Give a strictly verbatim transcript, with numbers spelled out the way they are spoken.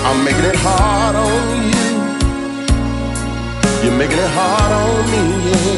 I'm making it hard on you. You're making it hard on me, yeah.